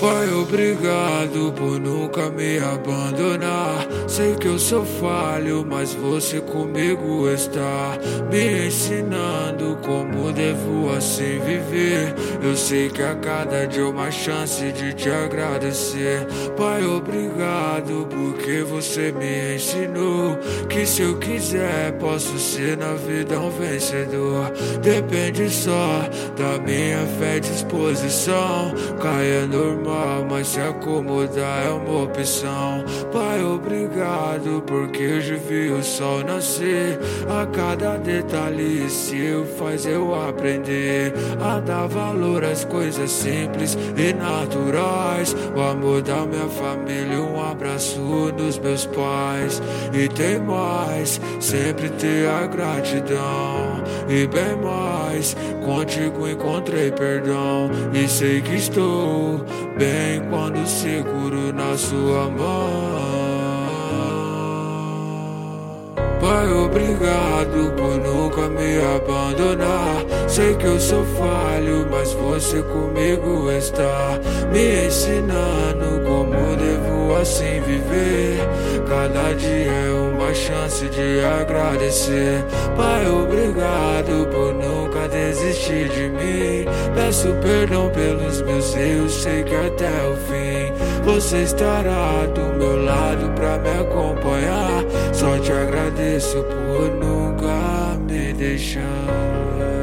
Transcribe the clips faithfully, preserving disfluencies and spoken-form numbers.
Pai, obrigado por nunca me abandonar. Sei que eu sou falho, mas você comigo está, me ensinando como devo assim viver. Eu sei que a cada dia é uma chance de te agradecer. Pai, obrigado porque você me ensinou que se eu quiser posso ser na vida um vencedor. Depende só da minha fé e disposição. Caia normal, mas se acomodar é uma opção. Pai, obrigado porque eu já vi o sol nascer. A cada detalhe seu faz eu aprender a dar valor às coisas simples e naturais. O amor da minha família, um abraço dos meus pais. E tem mais, sempre ter a gratidão. E bem mais, contigo encontrei perdão. E sei que estou bem quando seguro na sua mão. Pai, obrigado por nunca me abandonar. Sei que eu sou falho, mas você comigo está, me ensinando como devo assim viver. Cada dia é uma chance de agradecer. Pai, obrigado por nunca desistir de mim. Peço perdão pelos meus erros, sei que até o fim você estará do meu lado pra me acompanhar. Só te agradeço por nunca me deixar.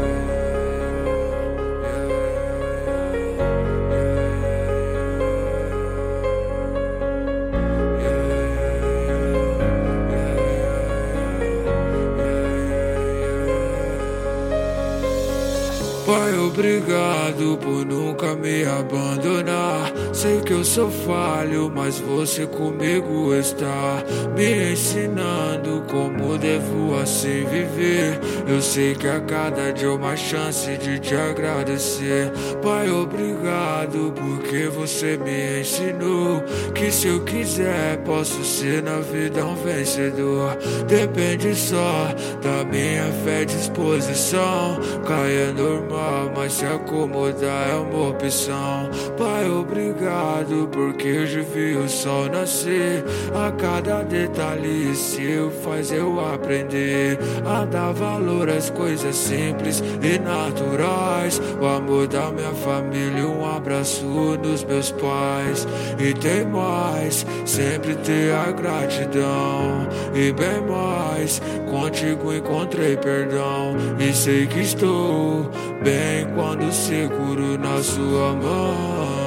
Pai, obrigado por nunca me abandonar. Sei que eu sou falho, mas você comigo está, me ensinando como devo assim viver. Eu sei que a cada dia é uma chance de te agradecer. Pai, obrigado porque você me ensinou que se eu quiser posso ser na vida um vencedor. Depende só da minha fé e disposição. Caia normal, mas se acomodar é uma opção. Pai, obrigado porque eu já vi o sol nascer. A cada detalhe seu faz eu aprender a dar valor às coisas simples e naturais. O amor da minha família, um abraço dos meus pais. E tem mais, sempre ter a gratidão. E bem mais, contigo encontrei perdão. E sei que estou bem quando seguro na sua mão.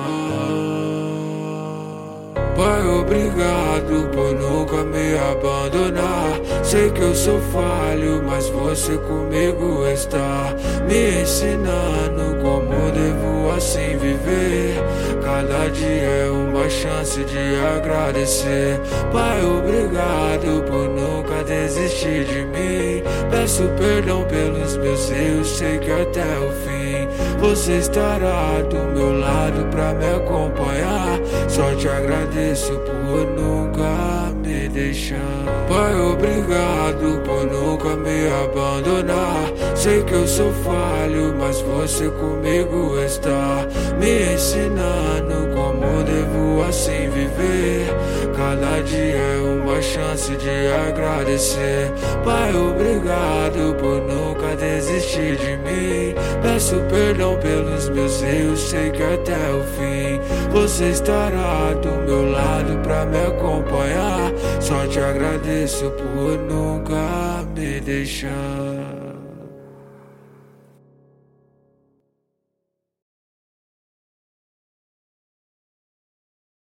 Pai, obrigado por nunca me abandonar. Sei que eu sou falho, mas você comigo está, me ensinando como devo assim viver. Cada dia é uma chance de agradecer. Pai, obrigado por nunca desistir de mim. Peço perdão pelos meus erros, sei que até o fim você estará do meu lado pra me acompanhar. Só te agradeço por nunca me deixar. Pai, obrigado por nunca me abandonar. Sei que eu sou falho, mas você comigo está, me ensinando como devo assim viver. Cada dia é uma chance de agradecer. Pai, obrigado por nunca desistir de mim. Peço perdão pelos meus erros, sei que até o fim você estará do meu lado pra me acompanhar. Só te agradeço por nunca me deixar.